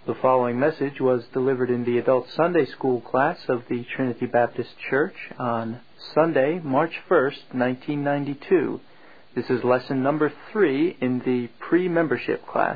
The following message was delivered in the Adult Sunday School class of the Trinity Baptist Church on Sunday, March 1st, 1992. This is lesson number 3 in the pre-membership class.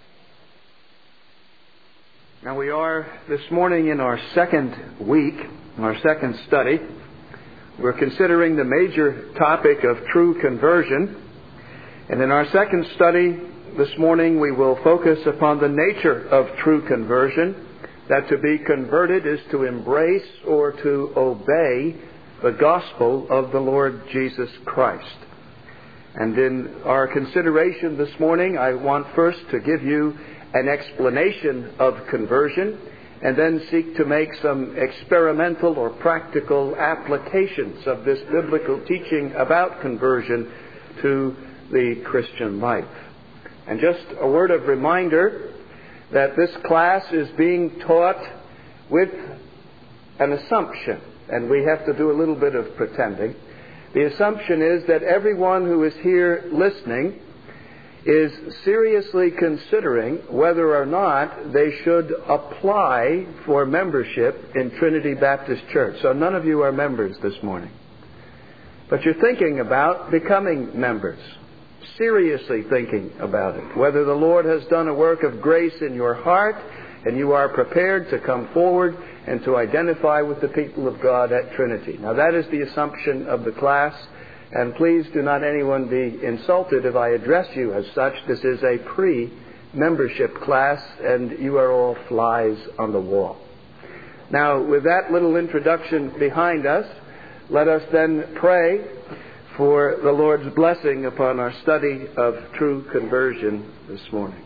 Now we are this morning in our second week, our second study. We're considering the major topic of true conversion. And in our second study this morning, we will focus upon the nature of true conversion, that to be converted is to embrace or to obey the gospel of the Lord Jesus Christ. And in our consideration this morning, I want first to give you an explanation of conversion and then seek to make some experimental or practical applications of this biblical teaching about conversion to the Christian life. And just a word of reminder that this class is being taught with an assumption, and we have to do a little bit of pretending. The assumption is that everyone who is here listening is seriously considering whether or not they should apply for membership in Trinity Baptist Church. So none of you are members this morning. But you're thinking about becoming members. Seriously thinking about it, whether the Lord has done a work of grace in your heart and you are prepared to come forward and to identify with the people of God at Trinity. Now that is the assumption of the class, and please do not anyone be insulted if I address you as such. This is a pre-membership class and you are all flies on the wall. Now with that little introduction behind us, let us then pray for the Lord's blessing upon our study of true conversion this morning.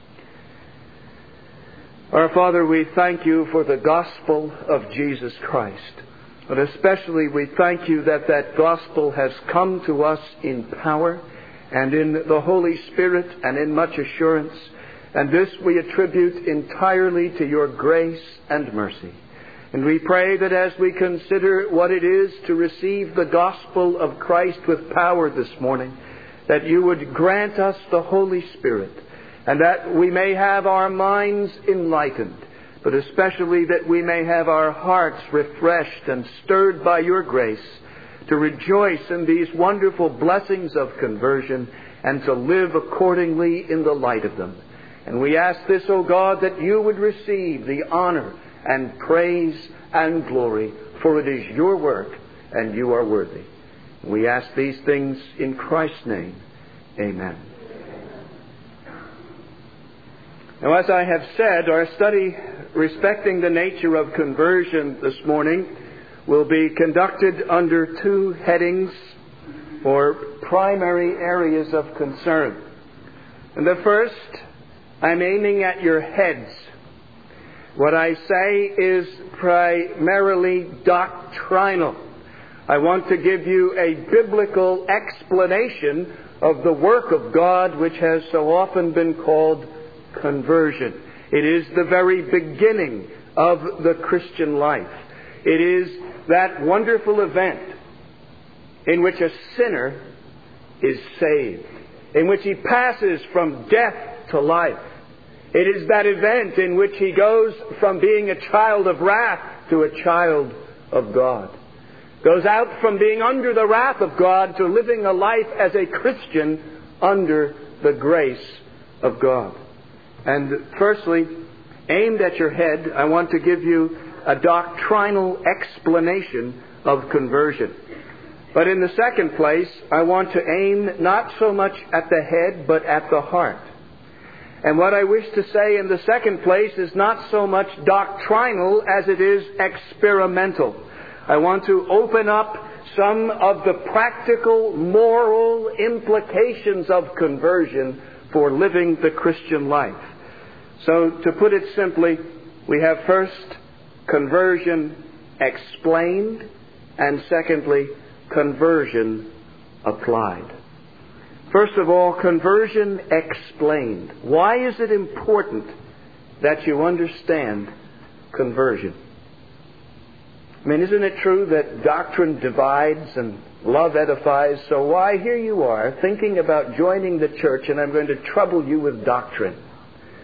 Our Father, we thank you for the gospel of Jesus Christ. But especially we thank you that that gospel has come to us in power and in the Holy Spirit and in much assurance. And this we attribute entirely to your grace and mercy. And we pray that as we consider what it is to receive the gospel of Christ with power this morning, that you would grant us the Holy Spirit, and that we may have our minds enlightened, but especially that we may have our hearts refreshed and stirred by your grace to rejoice in these wonderful blessings of conversion and to live accordingly in the light of them. And we ask this, O God, that you would receive the honor and praise and glory, for it is your work and you are worthy. We ask these things in Christ's name. Amen. Now, as I have said, our study respecting the nature of conversion this morning will be conducted under two headings or primary areas of concern. And the first, I'm aiming at your heads. What I say is primarily doctrinal. I want to give you a biblical explanation of the work of God which has so often been called conversion. It is the very beginning of the Christian life. It is that wonderful event in which a sinner is saved, in which he passes from death to life. It is that event in which he goes from being a child of wrath to a child of God. Goes out from being under the wrath of God to living a life as a Christian under the grace of God. And firstly, aimed at your head, I want to give you a doctrinal explanation of conversion. But in the second place, I want to aim not so much at the head, but at the heart. And what I wish to say in the second place is not so much doctrinal as it is experimental. I want to open up some of the practical, moral implications of conversion for living the Christian life. So, to put it simply, we have first conversion explained, and secondly, conversion applied. First of all, conversion explained. Why is it important that you understand conversion? I mean, isn't it true that doctrine divides and love edifies? So why, here you are thinking about joining the church, and I'm going to trouble you with doctrine.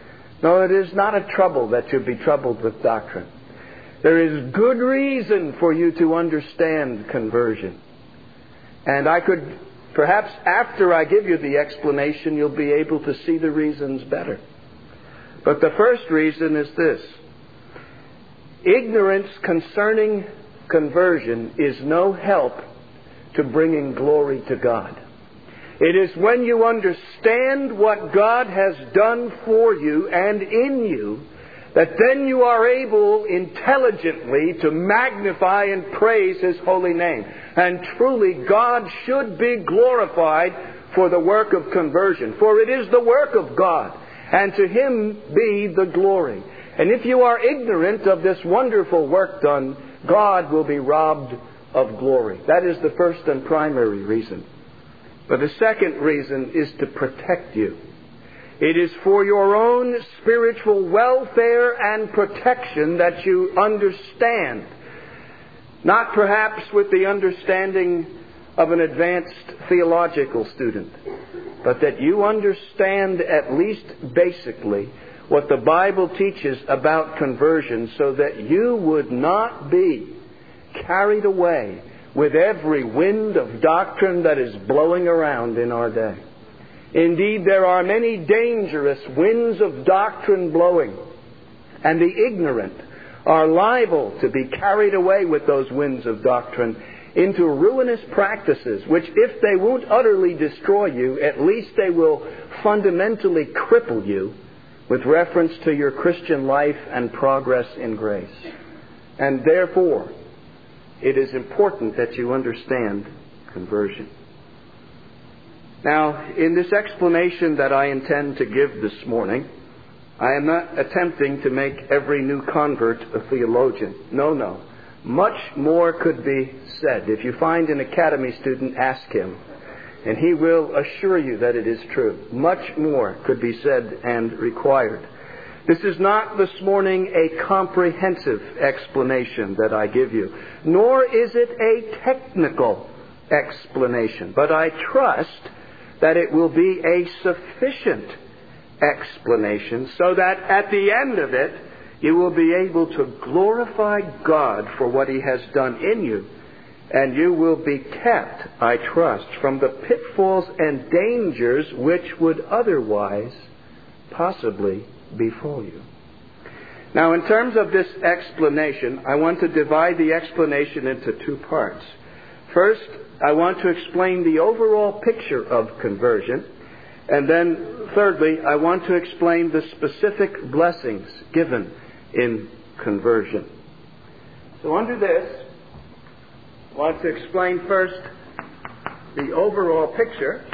No, it is not a trouble that you be troubled with doctrine. There is good reason for you to understand conversion. And I could, perhaps after I give you the explanation, you'll be able to see the reasons better. But the first reason is this. Ignorance concerning conversion is no help to bringing glory to God. It is when you understand what God has done for you and in you that then you are able intelligently to magnify and praise His holy name. And truly, God should be glorified for the work of conversion, for it is the work of God, and to Him be the glory. And if you are ignorant of this wonderful work done, God will be robbed of glory. That is the first and primary reason. But the second reason is to protect you. It is for your own spiritual welfare and protection that you understand. Not perhaps with the understanding of an advanced theological student, but that you understand at least basically what the Bible teaches about conversion, so that you would not be carried away with every wind of doctrine that is blowing around in our day. Indeed, there are many dangerous winds of doctrine blowing, and the ignorant are liable to be carried away with those winds of doctrine into ruinous practices, which, if they won't utterly destroy you, at least they will fundamentally cripple you with reference to your Christian life and progress in grace. And therefore, it is important that you understand conversion. Now, in this explanation that I intend to give this morning, I am not attempting to make every new convert a theologian. No. Much more could be said. If you find an academy student, ask him, and he will assure you that it is true. Much more could be said and required. This is not this morning a comprehensive explanation that I give you, nor is it a technical explanation, but I trust that it will be a sufficient explanation so that at the end of it, you will be able to glorify God for what He has done in you, and you will be kept, I trust, from the pitfalls and dangers which would otherwise possibly befall you. Now, in terms of this explanation, I want to divide the explanation into two parts. First, I want to explain the overall picture of conversion. And then, thirdly, I want to explain the specific blessings given in conversion. So under this, I want to explain first the overall picture.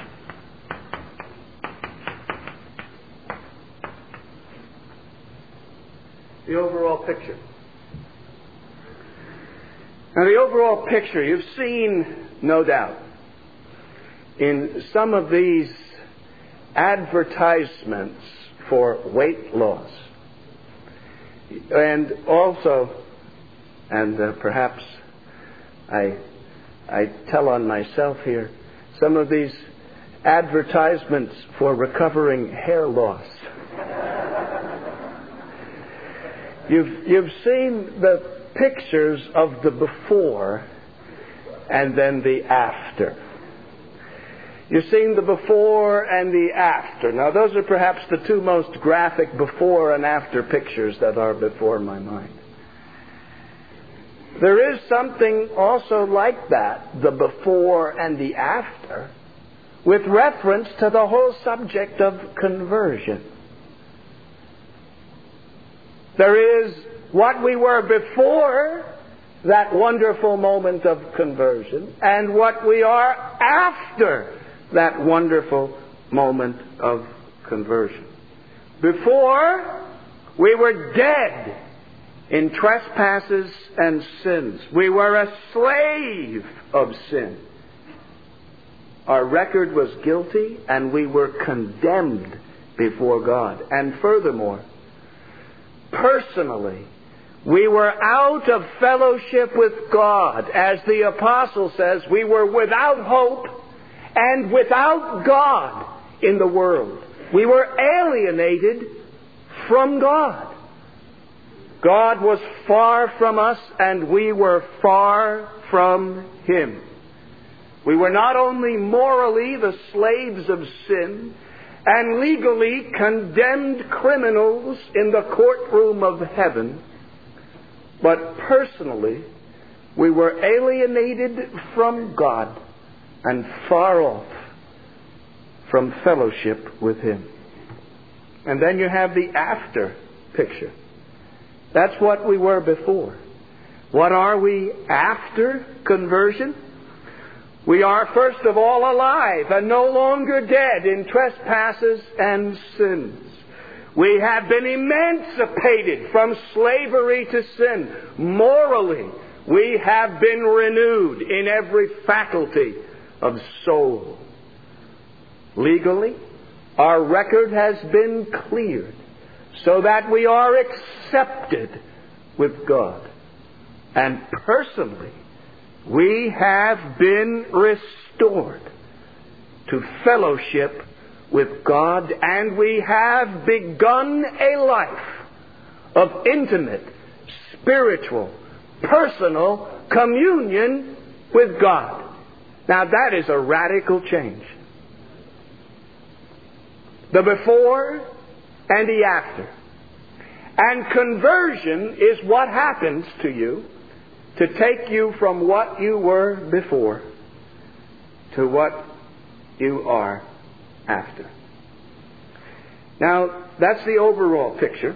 The overall picture. Now, the overall picture, you've seen, no doubt, in some of these advertisements for weight loss. And also, and perhaps I tell on myself here, some of these advertisements for recovering hair loss. You've seen the pictures of the before and then the after. You've seen the before and the after. Now, those are perhaps the two most graphic before and after pictures that are before my mind. There is something also like that, the before and the after, with reference to the whole subject of conversion. There is what we were before that wonderful moment of conversion, and what we are after that wonderful moment of conversion. Before, we were dead in trespasses and sins. We were a slave of sin. Our record was guilty, and we were condemned before God. And furthermore, personally, we were out of fellowship with God. As the apostle says, we were without hope and without God in the world. We were alienated from God. God was far from us, and we were far from Him. We were not only morally the slaves of sin and legally condemned criminals in the courtroom of heaven, but personally we were alienated from God and far off from fellowship with Him. And then you have the after picture. That's what we were before. What are we after conversion? We are first of all alive and no longer dead in trespasses and sins. We have been emancipated from slavery to sin. Morally, we have been renewed in every faculty of soul. Legally, our record has been cleared so that we are accepted with God. And personally, we have been restored to fellowship with God, and we have begun a life of intimate, spiritual, personal communion with God. Now that is a radical change. The before and the after. And conversion is what happens to you to take you from what you were before to what you are after. Now, that's the overall picture.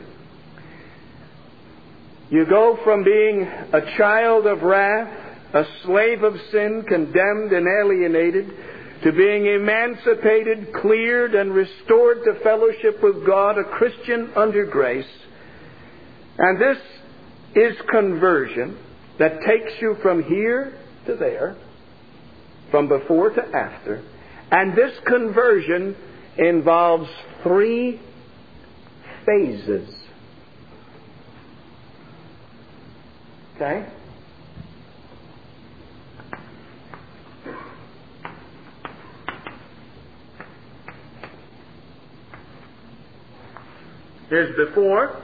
You go from being a child of wrath, a slave of sin, condemned and alienated, to being emancipated, cleared, and restored to fellowship with God, a Christian under grace. And this is conversion that takes you from here to there, from before to after. And this conversion involves 3 phases. Okay? There's before,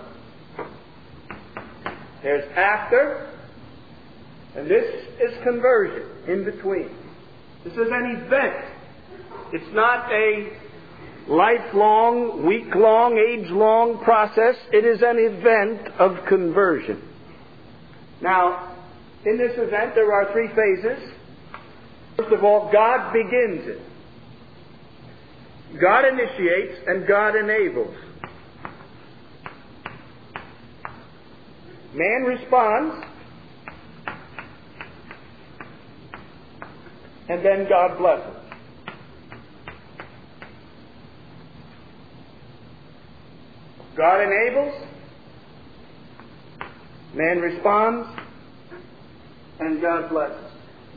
there's after, and this is conversion in between. This is an event. It's not a lifelong, week-long, age-long process. It is an event of conversion. Now, in this event, there are 3 phases. First of all, God begins it. God initiates and God enables. Man responds, and then God blesses. God enables, man responds, and God blesses.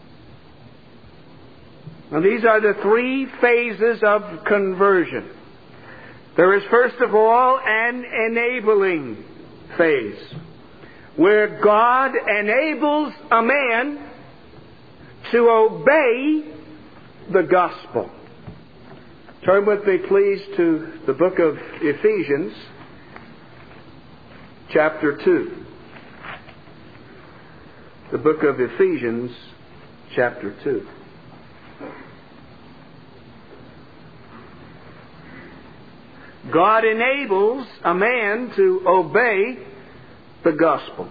Now these are the 3 phases of conversion. There is first of all an enabling phase, where God enables a man to obey the gospel. Turn with me, please, to the book of Ephesians, chapter 2. The book of Ephesians, chapter 2. God enables a man to obey the gospel.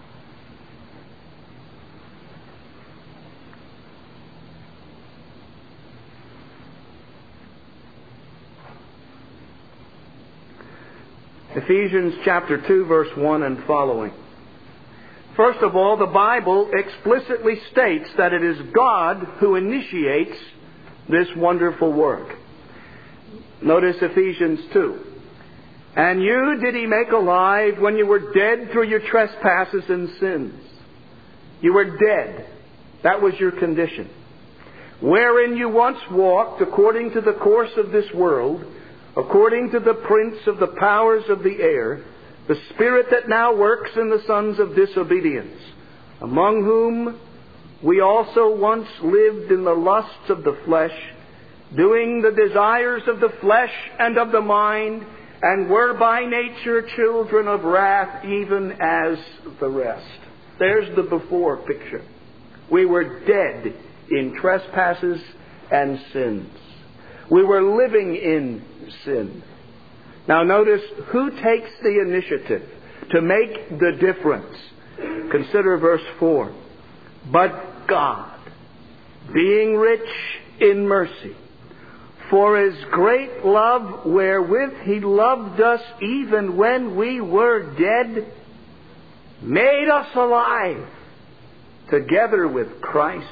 Ephesians chapter 2, verse 1 and following. First of all, the Bible explicitly states that it is God who initiates this wonderful work. Notice Ephesians 2. And you did He make alive when you were dead through your trespasses and sins. You were dead. That was your condition. Wherein you once walked according to the course of this world, according to the prince of the powers of the air, the spirit that now works in the sons of disobedience, among whom we also once lived in the lusts of the flesh, doing the desires of the flesh and of the mind, and were by nature children of wrath, even as the rest. There's the before picture. We were dead in trespasses and sins. We were living in sin. Now notice who takes the initiative to make the difference. Consider verse 4. But God, being rich in mercy, for His great love wherewith He loved us even when we were dead, made us alive together with Christ.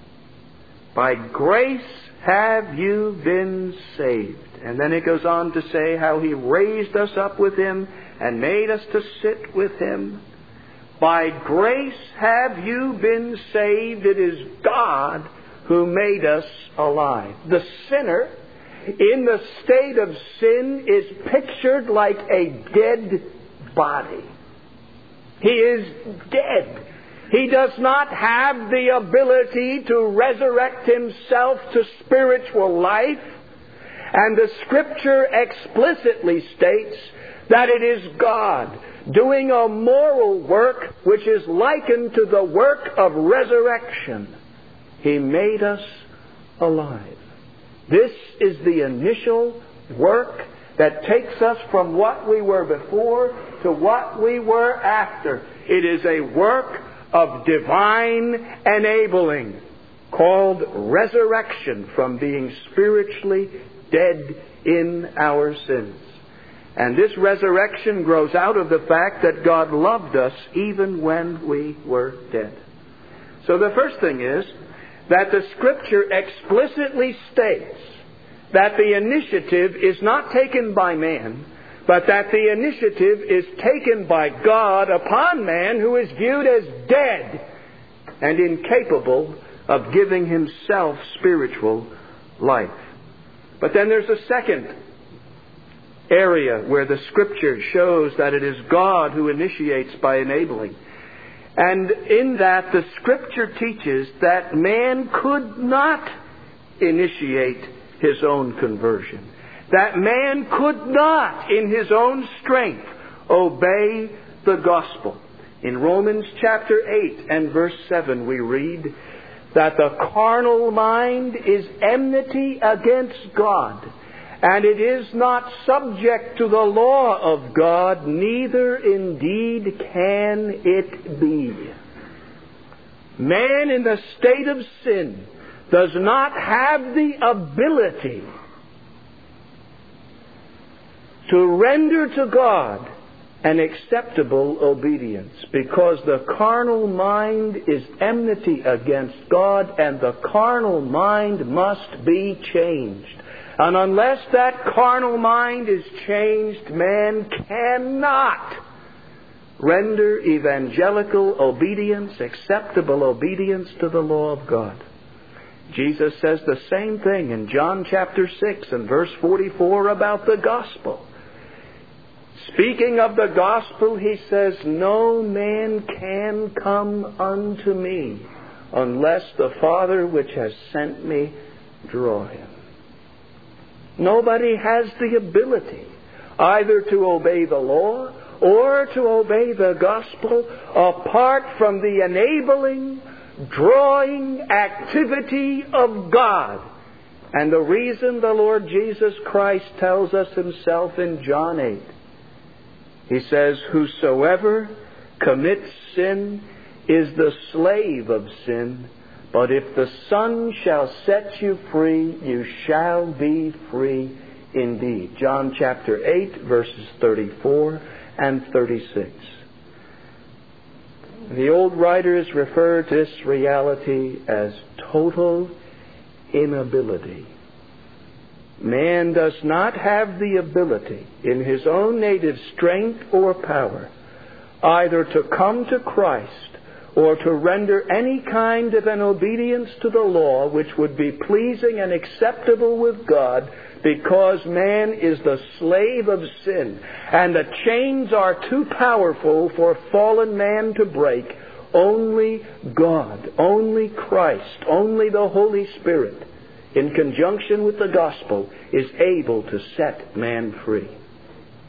By grace have you been saved. And then it goes on to say how He raised us up with Him and made us to sit with Him. By grace have you been saved. It is God who made us alive. The sinner in the state of sin is pictured like a dead body. He is dead. He does not have the ability to resurrect himself to spiritual life. And the Scripture explicitly states that it is God doing a moral work which is likened to the work of resurrection. He made us alive. This is the initial work that takes us from what we were before to what we were after. It is a work of divine enabling called resurrection from being spiritually dead in our sins. And this resurrection grows out of the fact that God loved us even when we were dead. So the first thing is that the Scripture explicitly states that the initiative is not taken by man, but that the initiative is taken by God upon man, who is viewed as dead and incapable of giving himself spiritual life. But then there's a second area where the Scripture shows that it is God who initiates by enabling. And in that, the Scripture teaches that man could not initiate his own conversion. That man could not, in his own strength, obey the gospel. In Romans chapter 8 and verse 7 we read that the carnal mind is enmity against God, and it is not subject to the law of God, neither indeed can it be. Man in the state of sin does not have the ability to render to God an acceptable obedience, because the carnal mind is enmity against God, and the carnal mind must be changed. And unless that carnal mind is changed, man cannot render evangelical obedience, acceptable obedience to the law of God. Jesus says the same thing in John chapter 6 and verse 44 about the gospel. Speaking of the gospel, he says, "No man can come unto me unless the Father which has sent me draw him." Nobody has the ability either to obey the law or to obey the gospel apart from the enabling, drawing activity of God. And the reason the Lord Jesus Christ tells us himself in John 8, he says, "Whosoever commits sin is the slave of sin, but if the Son shall set you free, you shall be free indeed." John chapter 8, verses 34 and 36. The old writers refer to this reality as total inability. Man does not have the ability in his own native strength or power either to come to Christ or to render any kind of an obedience to the law which would be pleasing and acceptable with God, because man is the slave of sin, and the chains are too powerful for fallen man to break. Only God, only Christ, only the Holy Spirit, in conjunction with the gospel, is able to set man free.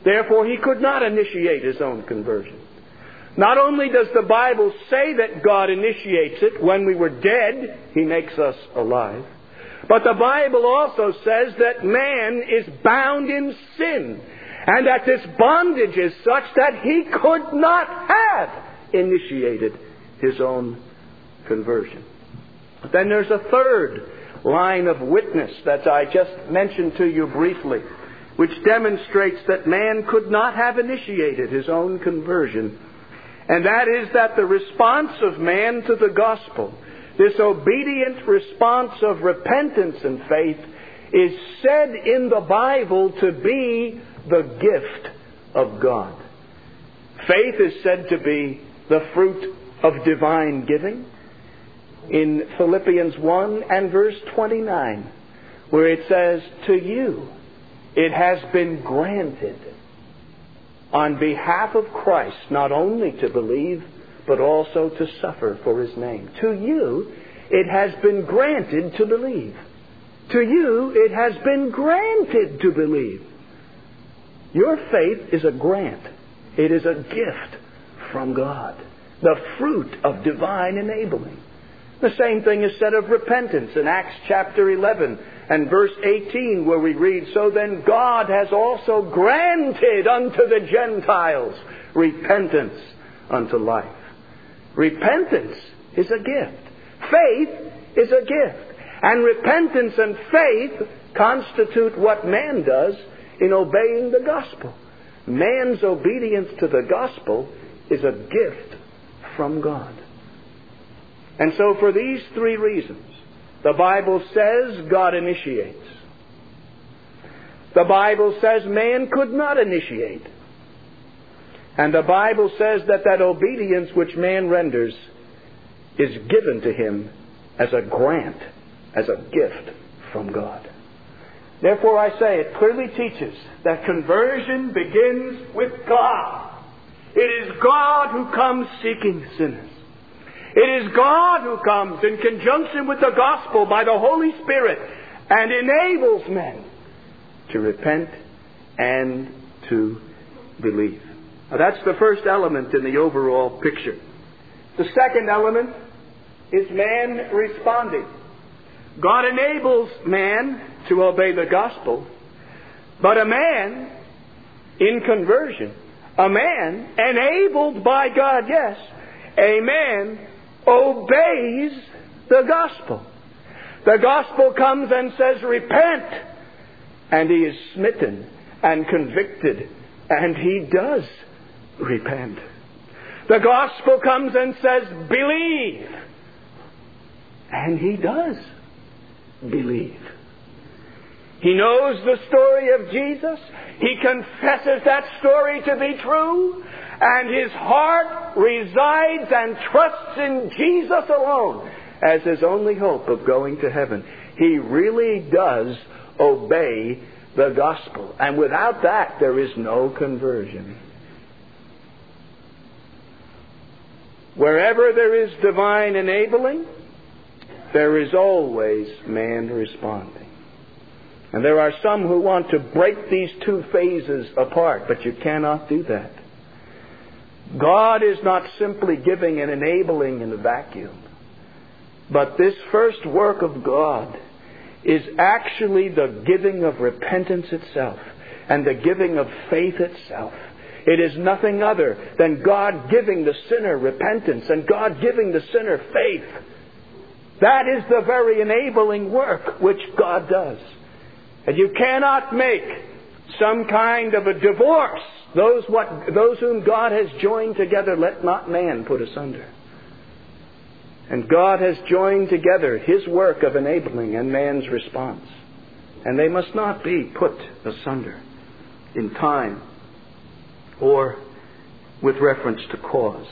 Therefore, he could not initiate his own conversion. Not only does the Bible say that God initiates it when we were dead, he makes us alive, but the Bible also says that man is bound in sin, and that this bondage is such that he could not have initiated his own conversion. Then there's a third line of witness that I just mentioned to you briefly, which demonstrates that man could not have initiated his own conversion. And that is that the response of man to the gospel, this obedient response of repentance and faith, is said in the Bible to be the gift of God. Faith is said to be the fruit of divine giving. In Philippians 1 and verse 29, where it says, "To you it has been granted on behalf of Christ not only to believe, but also to suffer for his name." To you it has been granted to believe. To you it has been granted to believe. Your faith is a grant. It is a gift from God, the fruit of divine enabling. The same thing is said of repentance in Acts chapter 11 and verse 18, where we read, "So then God has also granted unto the Gentiles repentance unto life." Repentance is a gift. Faith is a gift. And repentance and faith constitute what man does in obeying the gospel. Man's obedience to the gospel is a gift from God. And so for these three reasons, the Bible says God initiates. The Bible says man could not initiate. And the Bible says that obedience which man renders is given to him as a grant, as a gift from God. Therefore I say it clearly teaches that conversion begins with God. It is God who comes seeking sinners. It is God who comes in conjunction with the gospel by the Holy Spirit and enables men to repent and to believe. Now that's the first element in the overall picture. The second element is man responding. God enables man to obey the gospel, but a man in conversion, a man enabled by God, yes, a man obeys the gospel. The gospel comes and says, "Repent," and he is smitten and convicted, and he does repent. The gospel comes and says, "Believe," and he does believe. He knows the story of Jesus. He confesses that story to be true. And his heart resides and trusts in Jesus alone as his only hope of going to heaven. He really does obey the gospel. And without that, there is no conversion. Wherever there is divine enabling, there is always man responding. And there are some who want to break these two phases apart, but you cannot do that. God is not simply giving and enabling in a vacuum, but this first work of God is actually the giving of repentance itself and the giving of faith itself. It is nothing other than God giving the sinner repentance and God giving the sinner faith. That is the very enabling work which God does. And you cannot make some kind of a divorce. Those whom God has joined together, let not man put asunder. And God has joined together his work of enabling and man's response. And they must not be put asunder in time or with reference to cause.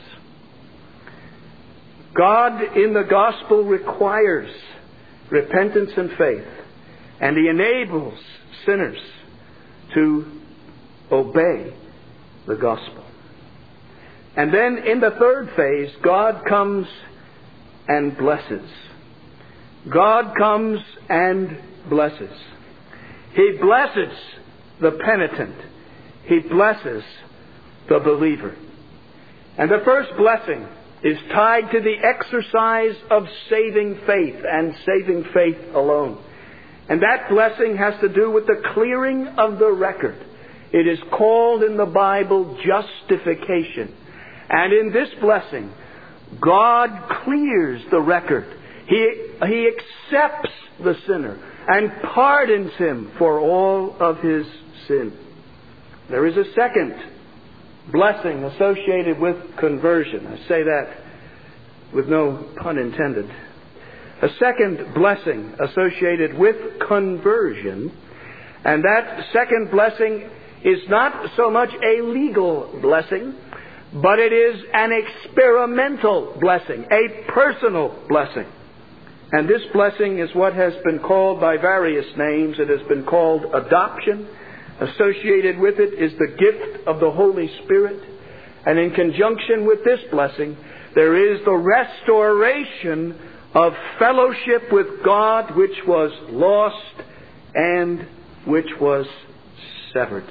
God in the gospel requires repentance and faith, and he enables sinners to obey the gospel. And then in the third phase, God comes and blesses. God comes and blesses. He blesses the penitent. He blesses the believer. And the first blessing is tied to the exercise of saving faith and saving faith alone. And that blessing has to do with the clearing of the record. It is called in the Bible justification. And in this blessing, God clears the record. He accepts the sinner and pardons him for all of his sin. There is a second blessing associated with conversion. I say that with no pun intended. A second blessing associated with conversion, and that second blessing is not so much a legal blessing, but it is an experimental blessing, a personal blessing. And this blessing is what has been called by various names. It has been called adoption. Associated with it is the gift of the Holy Spirit. And in conjunction with this blessing, there is the restoration of fellowship with God, which was lost and which was severed.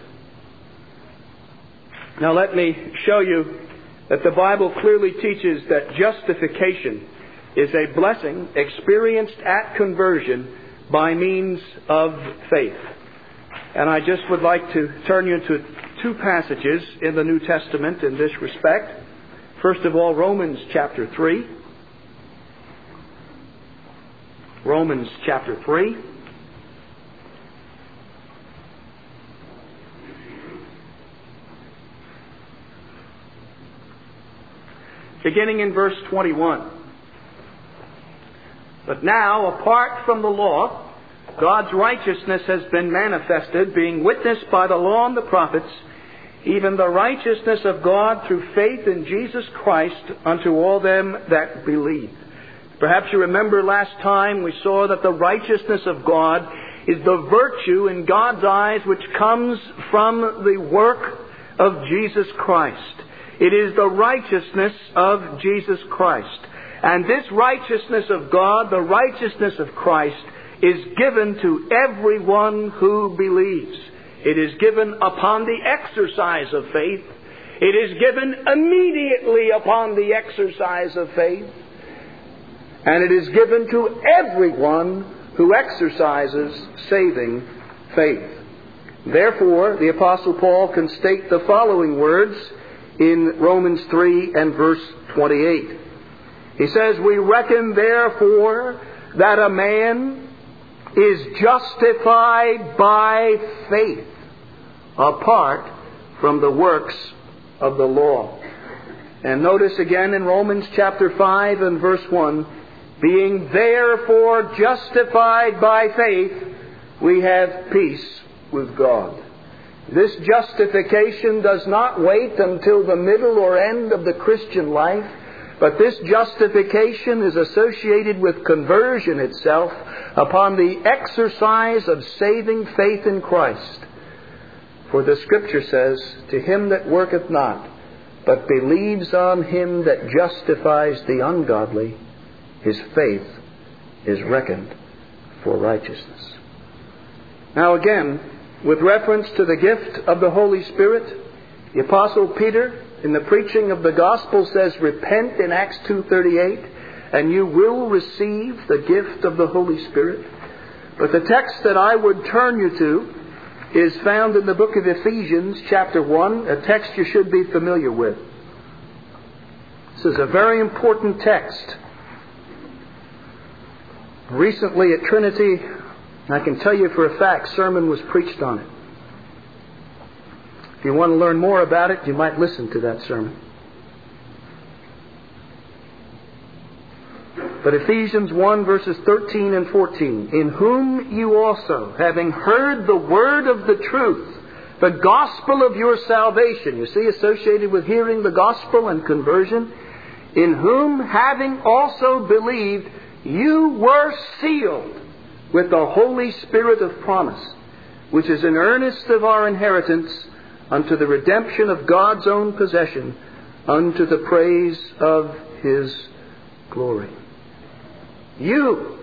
Now let me show you that the Bible clearly teaches that justification is a blessing experienced at conversion by means of faith. And I just would like to turn you to two passages in the New Testament in this respect. First of all, Romans chapter 3. Romans chapter 3. Beginning in verse 21. But now, apart from the law, God's righteousness has been manifested, being witnessed by the law and the prophets, even the righteousness of God through faith in Jesus Christ unto all them that believe. Perhaps you remember last time we saw that the righteousness of God is the virtue in God's eyes which comes from the work of Jesus Christ. It is the righteousness of Jesus Christ. And this righteousness of God, the righteousness of Christ, is given to everyone who believes. It is given upon the exercise of faith. It is given immediately upon the exercise of faith. And it is given to everyone who exercises saving faith. Therefore, the Apostle Paul can state the following words in Romans 3 and verse 28. He says, "We reckon therefore that a man is justified by faith apart from the works of the law." And notice again in Romans chapter 5 and verse 1, "Being therefore justified by faith, we have peace with God." This justification does not wait until the middle or end of the Christian life, but this justification is associated with conversion itself upon the exercise of saving faith in Christ. For the Scripture says, "To him that worketh not, but believes on him that justifies the ungodly, his faith is reckoned for righteousness." Now again, with reference to the gift of the Holy Spirit, the Apostle Peter, in the preaching of the gospel, says, "Repent," in Acts 2:38, "and you will receive the gift of the Holy Spirit." But the text that I would turn you to is found in the book of Ephesians chapter 1, a text you should be familiar with. This is a very important text. Recently at Trinity, I can tell you for a fact, sermon was preached on it. If you want to learn more about it, you might listen to that sermon. But Ephesians 1 verses 13 and 14, "In whom you also, having heard the word of the truth, the gospel of your salvation," you see, associated with hearing the gospel and conversion, "in whom having also believed, you were sealed with the Holy Spirit of promise, which is an earnest of our inheritance unto the redemption of God's own possession, unto the praise of His glory." You,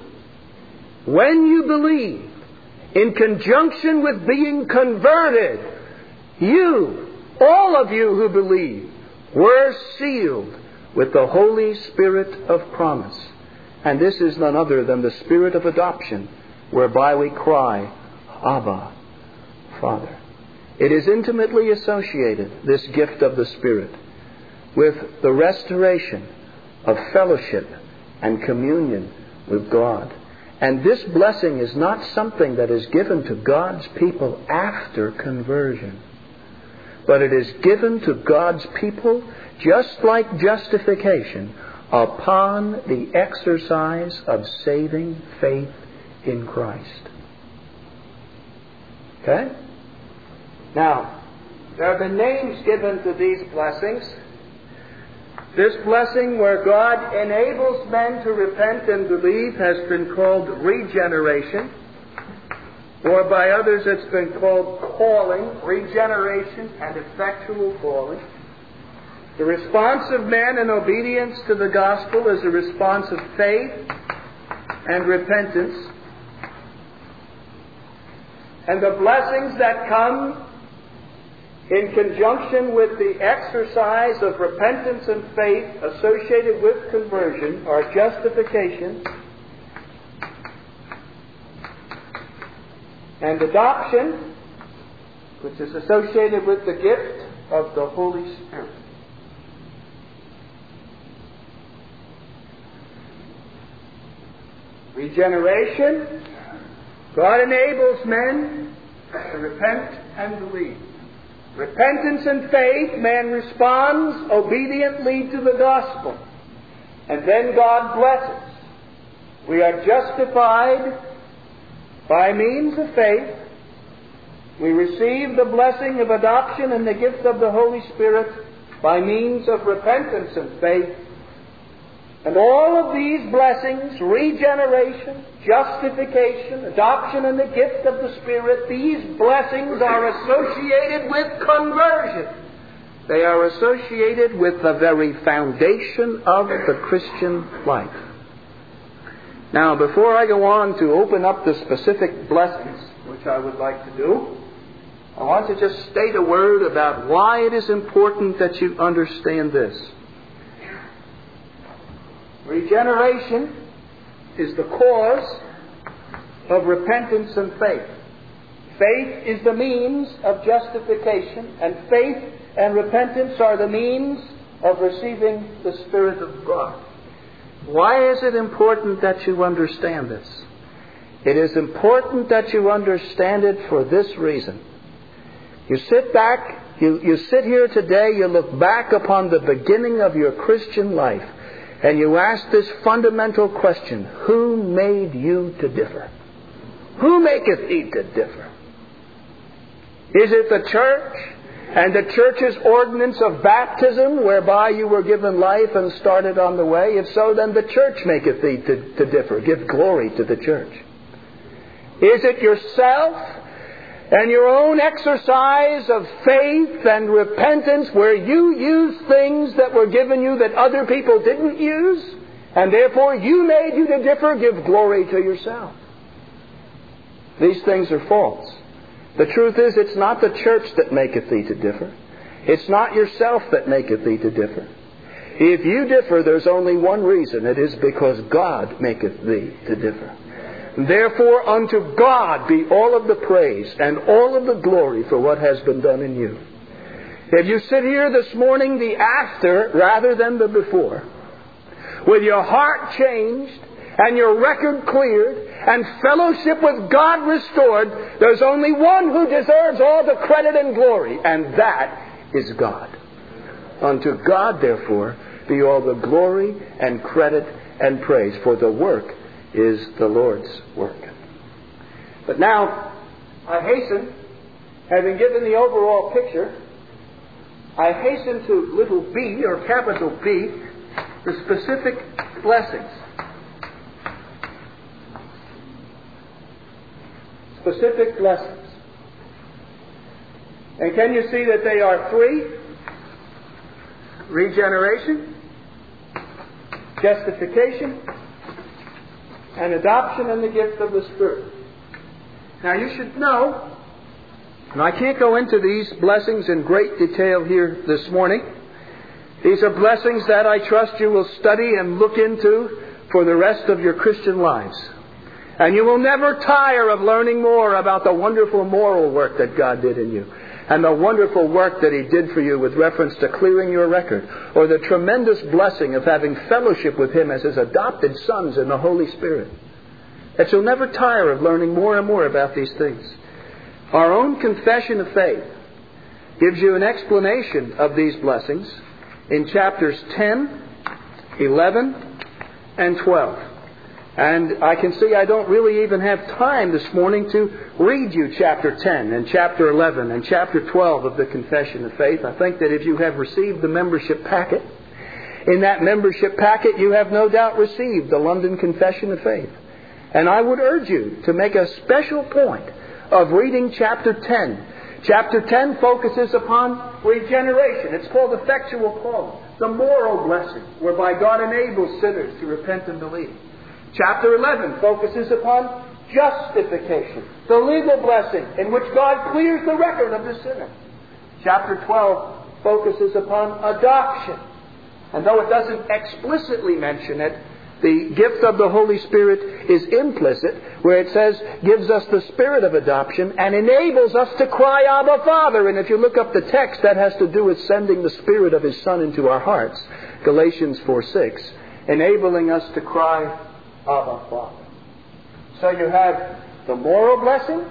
when you believe, in conjunction with being converted, You, all of you who believe, were sealed with the Holy Spirit of promise. And this is none other than the Spirit of adoption, whereby we cry, Abba, Father. It is intimately associated, this gift of the Spirit, with the restoration of fellowship and communion with God. And this blessing is not something that is given to God's people after conversion, but it is given to God's people, just like justification, upon the exercise of saving faith in Christ. Okay? Now, there have been names given to these blessings. This blessing where God enables men to repent and believe has been called regeneration, or by others it's been called calling, regeneration and effectual calling. The response of man in obedience to the gospel is a response of faith and repentance. And the blessings that come in conjunction with the exercise of repentance and faith associated with conversion are justification and adoption, which is associated with the gift of the Holy Spirit. Regeneration, God enables men to repent and believe. Repentance and faith, man responds obediently to the gospel. And then God blesses. We are justified by means of faith. We receive the blessing of adoption and the gift of the Holy Spirit by means of repentance and faith. And all of these blessings, regeneration, justification, adoption and the gift of the Spirit, these blessings are associated with conversion. They are associated with the very foundation of the Christian life. Now, before I go on to open up the specific blessings, which I would like to do, I want to just state a word about why it is important that you understand this. Regeneration is the cause of repentance and faith. Faith is the means of justification, and faith and repentance are the means of receiving the Spirit of God. Why is it important that you understand this? It is important that you understand it for this reason. You sit back, you sit here today, you look back upon the beginning of your Christian life, and you ask this fundamental question: who made you to differ? Who maketh thee to differ? Is it the church and the church's ordinance of baptism, whereby you were given life and started on the way? If so, then the church maketh thee to differ. Give glory to the church. Is it yourself and your own exercise of faith and repentance, where you use things that were given you that other people didn't use, and therefore you made you to differ? Give glory to yourself. These things are false. The truth is, it's not the church that maketh thee to differ. It's not yourself that maketh thee to differ. If you differ, there's only one reason. It is because God maketh thee to differ. Therefore, unto God be all of the praise and all of the glory for what has been done in you. If you sit here this morning, the after rather than the before, with your heart changed and your record cleared and fellowship with God restored, there's only one who deserves all the credit and glory, and that is God. Unto God, therefore, be all the glory and credit and praise, for the work is the Lord's work. But now, I hasten, having given the overall picture, I hasten to little b, or capital B, the specific blessings. Specific blessings. And can you see that they are three? Regeneration, justification, and adoption and the gift of the Spirit. Now you should know And I can't go into these blessings in great detail here this morning. These are blessings that I trust you will study and look into for the rest of your Christian lives. And you will never tire of learning more about the wonderful moral work that God did in you, and the wonderful work that He did for you with reference to clearing your record, or the tremendous blessing of having fellowship with Him as His adopted sons in the Holy Spirit. That you'll never tire of learning more and more about these things. Our own confession of faith gives you an explanation of these blessings in chapters 10, 11, and 12. And I can see I don't really even have time this morning to read you chapter 10 and chapter 11 and chapter 12 of the Confession of Faith. I think that if you have received the membership packet, in that membership packet you have no doubt received the London Confession of Faith. And I would urge you to make a special point of reading chapter 10. Chapter 10 focuses upon regeneration. It's called effectual call, the moral blessing whereby God enables sinners to repent and believe. Chapter 11 focuses upon justification, the legal blessing in which God clears the record of the sinner. Chapter 12 focuses upon adoption. And though it doesn't explicitly mention it, the gift of the Holy Spirit is implicit, where it says, gives us the spirit of adoption and enables us to cry, Abba, Father. And if you look up the text, that has to do with sending the Spirit of His Son into our hearts. Galatians 4:6, enabling us to cry, Abba, Father. So you have the moral blessing,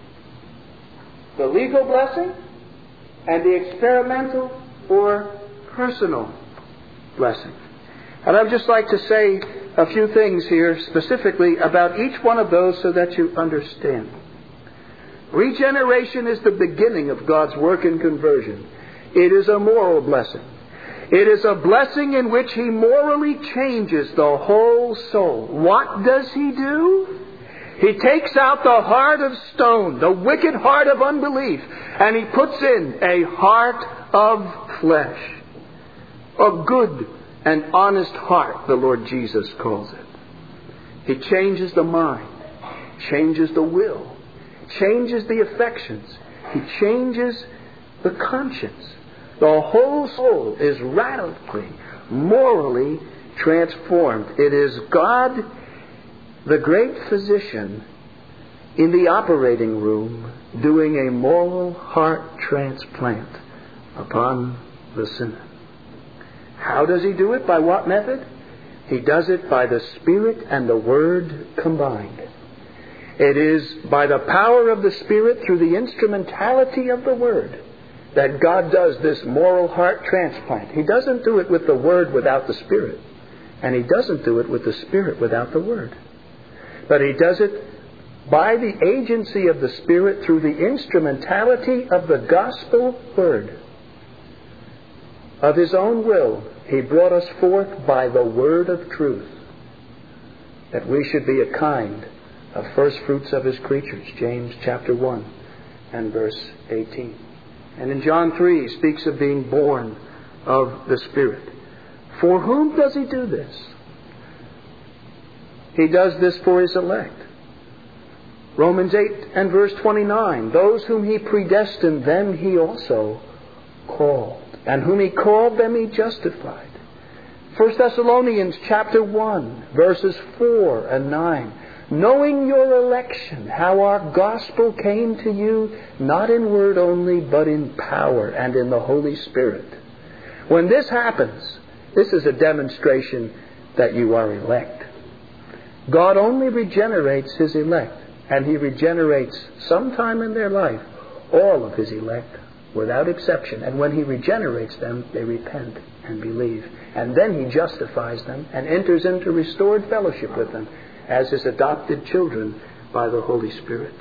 the legal blessing, and the experimental or personal blessing. And I would just like to say a few things here specifically about each one of those so that you understand. Regeneration is the beginning of God's work in conversion. It is a moral blessing. It is a blessing in which He morally changes the whole soul. What does He do? He takes out the heart of stone, the wicked heart of unbelief, and He puts in a heart of flesh. A good and honest heart, the Lord Jesus calls it. He changes the mind, changes the will, changes the affections. He changes the conscience. The whole soul is radically, morally transformed. It is God, the great physician, in the operating room, doing a moral heart transplant upon the sinner. How does He do it? By what method? He does it by the Spirit and the Word combined. It is by the power of the Spirit through the instrumentality of the Word that God does this moral heart transplant. He doesn't do it with the Word without the Spirit. And He doesn't do it with the Spirit without the Word. But He does it by the agency of the Spirit through the instrumentality of the gospel Word. Of His own will, He brought us forth by the word of truth, that we should be a kind of first fruits of His creatures. James chapter 1 and verse 18. And in John 3, He speaks of being born of the Spirit. For whom does He do this? He does this for His elect. Romans 8 and verse 29. Those whom He predestined, them He also called. And whom He called, them He justified. 1 Thessalonians chapter 1, verses 4 and 9. Knowing your election, how our gospel came to you, not in word only, but in power and in the Holy Spirit. When this happens, this is a demonstration that you are elect. God only regenerates His elect, and He regenerates sometime in their life all of His elect, without exception. And when He regenerates them, they repent and believe. And then He justifies them and enters into restored fellowship with them as His adopted children by the Holy Spirit.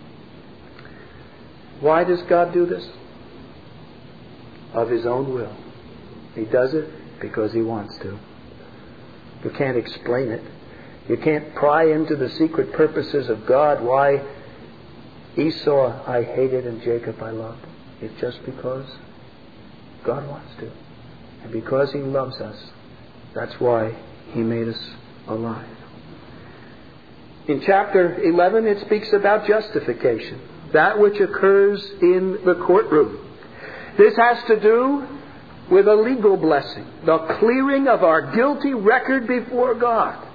Why does God do this? Of His own will. He does it because He wants to. You can't explain it. You can't pry into the secret purposes of God. Why Esau I hated and Jacob I loved. It's just because God wants to. And because He loves us, that's why He made us alive. In chapter 11, it speaks about justification. that which occurs in the courtroom. This has to do with a legal blessing, the clearing of our guilty record before God.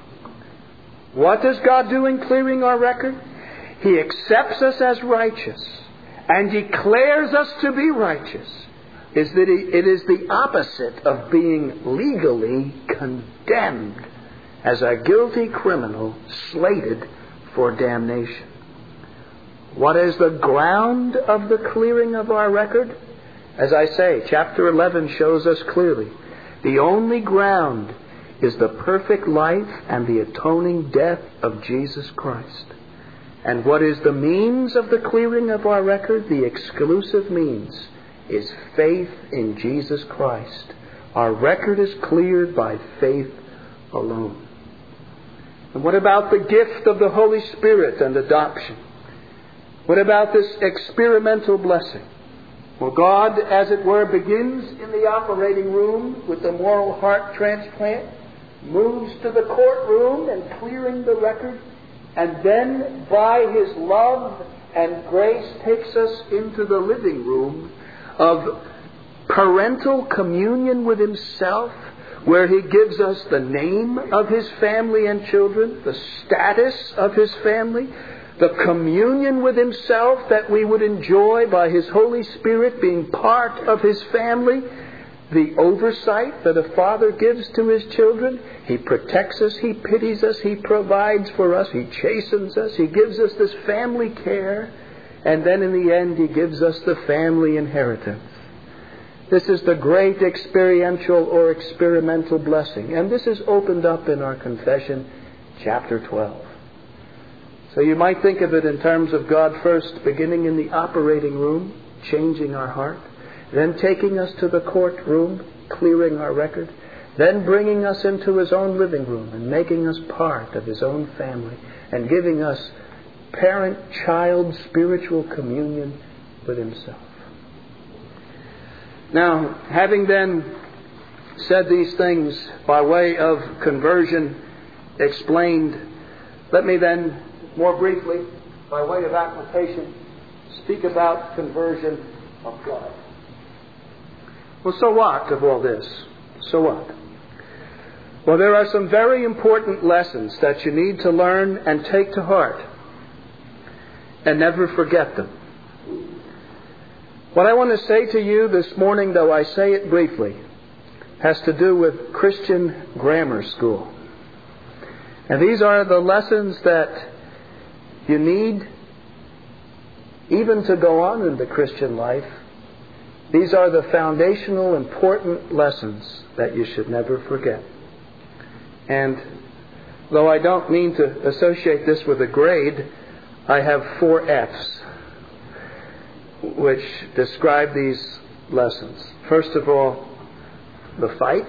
What does God do in clearing our record? He accepts us as righteous and declares us to be righteous. It is the opposite of being legally condemned as a guilty criminal slated for damnation. What is the ground of the clearing of our record? As I say, chapter 11 shows us clearly. The only ground is the perfect life and the atoning death of Jesus Christ. And what is the means of the clearing of our record? The exclusive means is faith in Jesus Christ. Our record is cleared by faith alone. And what about the gift of the Holy Spirit and adoption? What about this experimental blessing? Well, God, as it were, begins in the operating room with the moral heart transplant, moves to the courtroom and clearing the record, and then by His love and grace takes us into the living room of parental communion with Himself, where He gives us the name of His family and children, the status of His family, the communion with Himself that we would enjoy by His Holy Spirit being part of His family, the oversight that a father gives to his children. He protects us, He pities us, He provides for us, He chastens us, He gives us this family care, and then in the end He gives us the family inheritance. This is the great experiential or experimental blessing, and this is opened up in our confession, chapter 12. So you might think of it in terms of God first beginning in the operating room, changing our heart, then taking us to the courtroom, clearing our record, then bringing us into His own living room and making us part of His own family and giving us parent-child spiritual communion with Himself. Now, having then said these things by way of conversion explained, let me then more briefly, by way of application, speak about conversion of God. Well, so what of all this? So what? Well, there are some very important lessons that you need to learn and take to heart and never forget them. What I want to say to you this morning, though I say it briefly, has to do with Christian grammar school. And these are the lessons that you need even to go on in the Christian life. These are the foundational, important lessons that you should never forget. And though I don't mean to associate this with a grade, I have 4 F's which describe these lessons. First of all, the fight.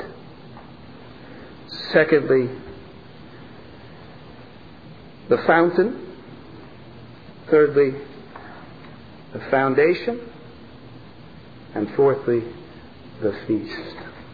Secondly, the fountain. Thirdly, the foundation. And fourthly, the feast.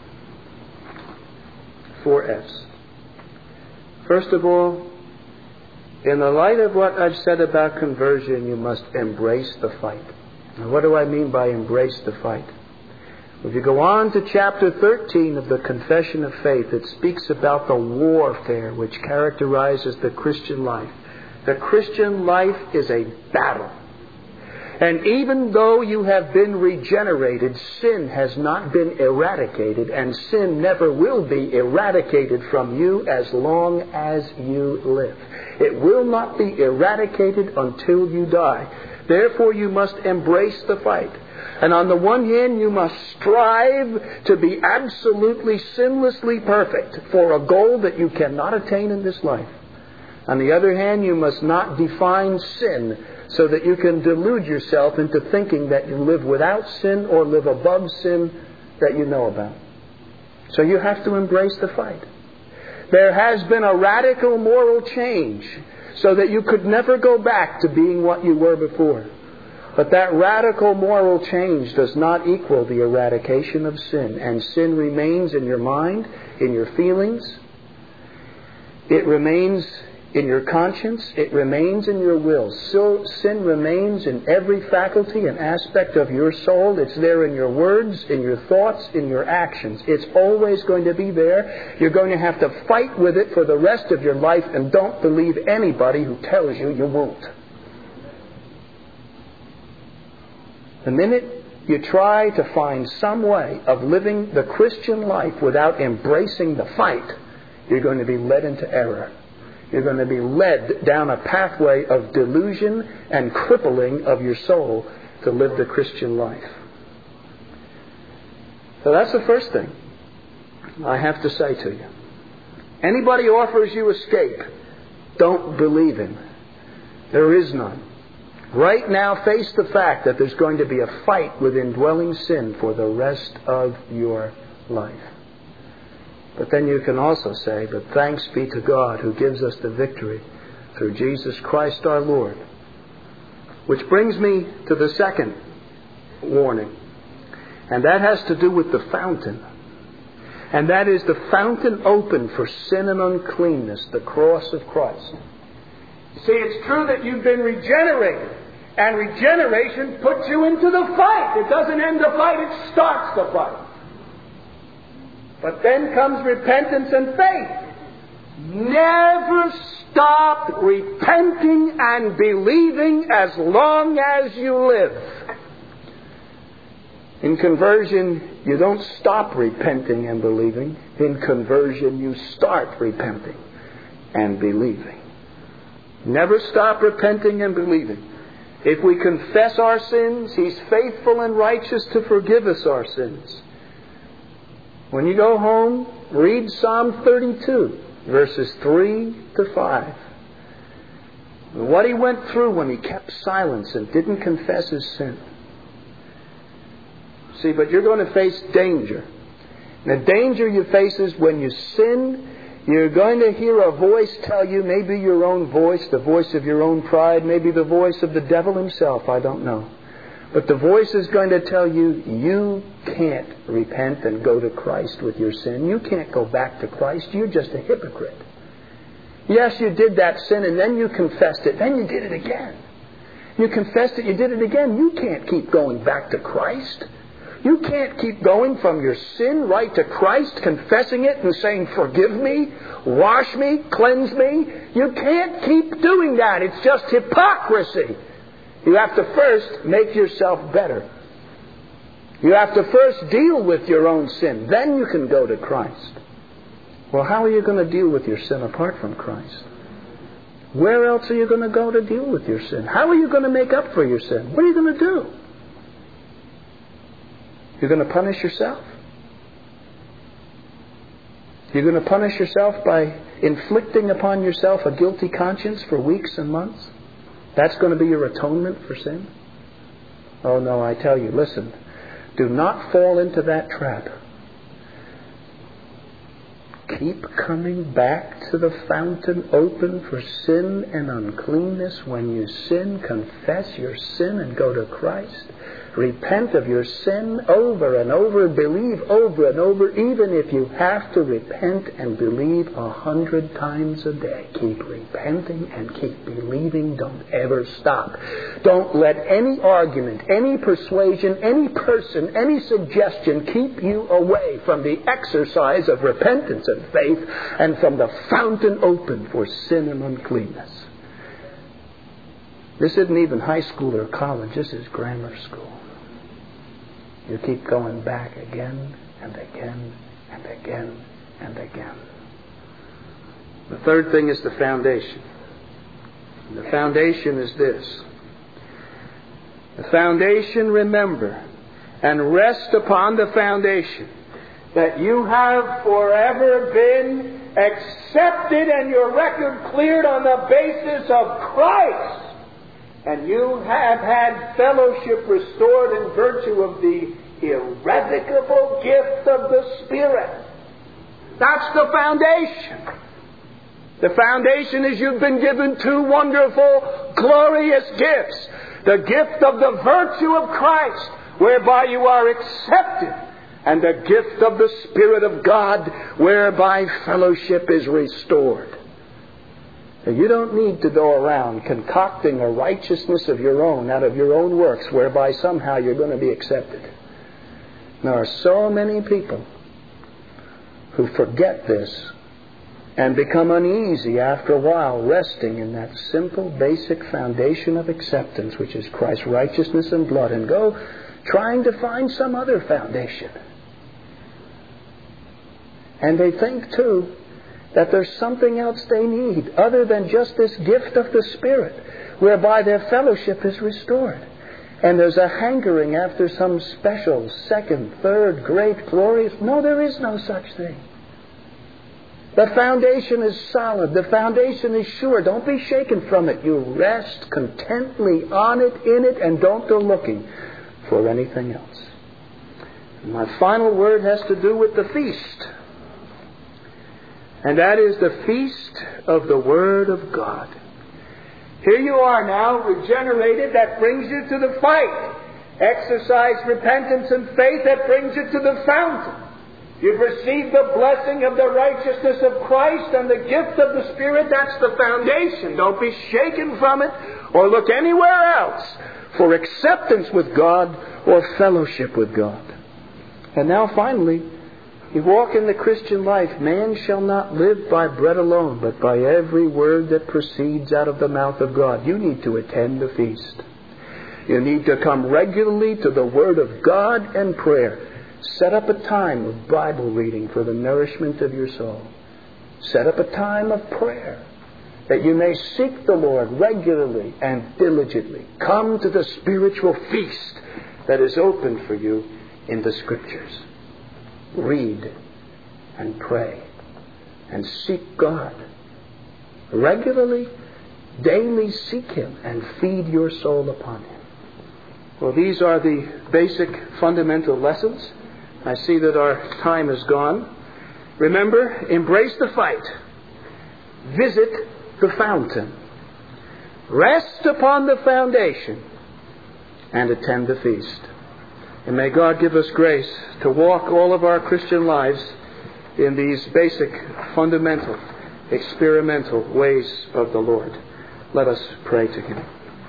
4 F's. First of all, in the light of what I've said about conversion, you must embrace the fight. Now, what do I mean by embrace the fight? If you go on to chapter 13 of the Confession of Faith, it speaks about the warfare which characterizes the Christian life. The Christian life is a battle. And even though you have been regenerated, sin has not been eradicated, and sin never will be eradicated from you as long as you live. It will not be eradicated until you die. Therefore, you must embrace the fight. And on the one hand, you must strive to be absolutely sinlessly perfect for a goal that you cannot attain in this life. On the other hand, you must not define sin so that you can delude yourself into thinking that you live without sin or live above sin that you know about. So you have to embrace the fight. There has been a radical moral change so that you could never go back to being what you were before. But that radical moral change does not equal the eradication of sin. And sin remains in your mind, in your feelings. It remains in your conscience. It remains in your will. So sin remains in every faculty and aspect of your soul. It's there in your words, in your thoughts, in your actions. It's always going to be there. You're going to have to fight with it for the rest of your life, and don't believe anybody who tells you you won't. The minute you try to find some way of living the Christian life without embracing the fight, you're going to be led into error. You're going to be led down a pathway of delusion and crippling of your soul to live the Christian life. So that's the first thing I have to say to you. Anybody offers you escape, don't believe him. There is none. Right now, face the fact that there's going to be a fight with indwelling sin for the rest of your life. But then you can also say, but thanks be to God who gives us the victory through Jesus Christ our Lord. Which brings me to the second warning. And that has to do with the fountain. And that is the fountain open for sin and uncleanness, the cross of Christ. You see, it's true that you've been regenerated. And regeneration puts you into the fight. It doesn't end the fight, it starts the fight. But then comes repentance and faith. Never stop repenting and believing as long as you live. In conversion, you don't stop repenting and believing. In conversion, you start repenting and believing. Never stop repenting and believing. If we confess our sins, He's faithful and righteous to forgive us our sins. When you go home, read Psalm 32, verses 3 to 5. What he went through when he kept silence and didn't confess his sin. See, but you're going to face danger. And the danger you face is when you sin, you're going to hear a voice tell you, maybe your own voice, the voice of your own pride, maybe the voice of the devil himself, I don't know. But the voice is going to tell you, you can't repent and go to Christ with your sin. You can't go back to Christ. You're just a hypocrite. Yes, you did that sin and then you confessed it. Then you did it again. You confessed it, you did it again. You can't keep going back to Christ. You can't keep going from your sin right to Christ, confessing it and saying, forgive me, wash me, cleanse me. You can't keep doing that. It's just hypocrisy. You have to first make yourself better. You have to first deal with your own sin. Then you can go to Christ. Well, how are you going to deal with your sin apart from Christ? Where else are you going to go to deal with your sin? How are you going to make up for your sin? What are you going to do? You're going to punish yourself? You're going to punish yourself by inflicting upon yourself a guilty conscience for weeks and months? That's going to be your atonement for sin? Oh no, I tell you, listen, do not fall into that trap. Keep coming back to the fountain open for sin and uncleanness. When you sin, confess your sin and go to Christ. Repent of your sin over and over, believe over and over, even if you have to repent and believe 100 times a day. Keep repenting and keep believing. Don't ever stop. Don't let any argument, any persuasion, any person, any suggestion keep you away from the exercise of repentance and faith and from the fountain open for sin and uncleanness. This isn't even high school or college. This is grammar school. You keep going back again and again and again and again. The third thing is the foundation. And the foundation is this. The foundation, remember, and rest upon the foundation that you have forever been accepted and your record cleared on the basis of Christ. And you have had fellowship restored in virtue of the irrevocable gift of the Spirit. That's the foundation. The foundation is you've been given two wonderful, glorious gifts. The gift of the virtue of Christ, whereby you are accepted, and the gift of the Spirit of God, whereby fellowship is restored. You don't need to go around concocting a righteousness of your own out of your own works whereby somehow you're going to be accepted. There are so many people who forget this and become uneasy after a while, resting in that simple, basic foundation of acceptance, which is Christ's righteousness and blood, and go trying to find some other foundation. And they think, too, that there's something else they need other than just this gift of the Spirit, whereby their fellowship is restored. And there's a hankering after some special, second, third, great, glorious... No, there is no such thing. The foundation is solid. The foundation is sure. Don't be shaken from it. You rest contently on it, in it, and don't go looking for anything else. And my final word has to do with the feast. And that is the feast of the Word of God. Here you are now, regenerated. That brings you to the fight. Exercise repentance and faith. That brings you to the fountain. You've received the blessing of the righteousness of Christ and the gift of the Spirit. That's the foundation. Don't be shaken from it or look anywhere else for acceptance with God or fellowship with God. And now finally, you walk in the Christian life. Man shall not live by bread alone, but by every word that proceeds out of the mouth of God. You need to attend the feast. You need to come regularly to the Word of God and prayer. Set up a time of Bible reading for the nourishment of your soul. Set up a time of prayer that you may seek the Lord regularly and diligently. Come to the spiritual feast that is open for you in the Scriptures. Read and pray and seek God. Regularly, daily seek Him and feed your soul upon Him. Well, these are the basic fundamental lessons. I see that our time is gone. Remember, embrace the fight. Visit the fountain. Rest upon the foundation and attend the feast. And may God give us grace to walk all of our Christian lives in these basic, fundamental, experimental ways of the Lord. Let us pray to Him.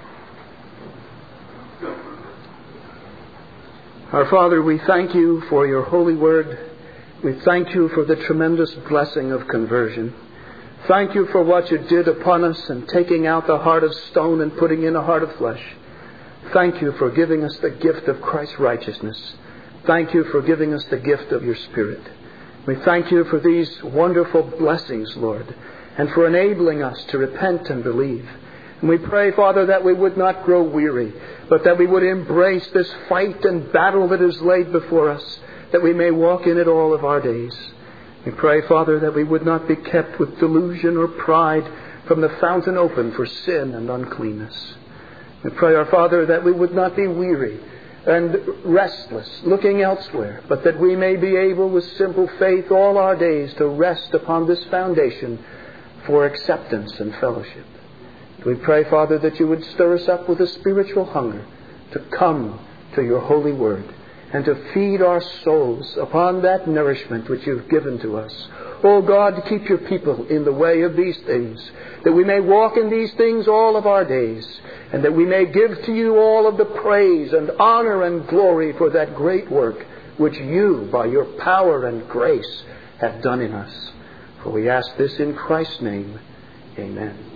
Our Father, we thank You for Your holy word. We thank You for the tremendous blessing of conversion. Thank You for what You did upon us and taking out the heart of stone and putting in a heart of flesh. Thank You for giving us the gift of Christ's righteousness. Thank You for giving us the gift of Your Spirit. We thank You for these wonderful blessings, Lord, and for enabling us to repent and believe. And we pray, Father, that we would not grow weary, but that we would embrace this fight and battle that is laid before us, that we may walk in it all of our days. We pray, Father, that we would not be kept with delusion or pride from the fountain open for sin and uncleanness. We pray, our Father, that we would not be weary and restless, looking elsewhere, but that we may be able with simple faith all our days to rest upon this foundation for acceptance and fellowship. We pray, Father, that You would stir us up with a spiritual hunger to come to Your holy word and to feed our souls upon that nourishment which You've given to us. Oh God, keep Your people in the way of these things, that we may walk in these things all of our days, and that we may give to You all of the praise and honor and glory for that great work which You, by Your power and grace, have done in us. For we ask this in Christ's name. Amen.